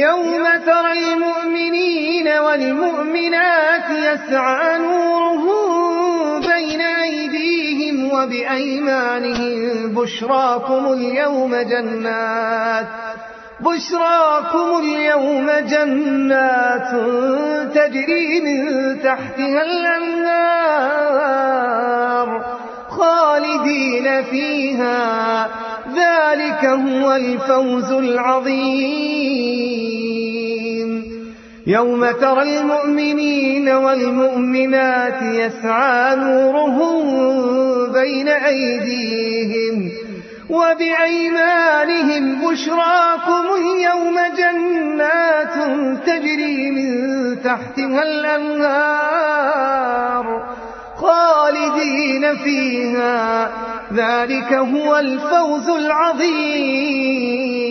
يوم ترى المؤمنين والمؤمنات يسعى نورهم بين أيديهم وبأيمانهم بشراكم اليوم جنات تجري من تحتها الأنهار خالدين فيها ذلك هو الفوز العظيم. يوم ترى المؤمنين والمؤمنات يسعى نورهم بين أيديهم وبأيمانهم بشراكم اليوم جنات تجري من تحتها الأنهار خالدين فيها ذلك هو الفوز العظيم.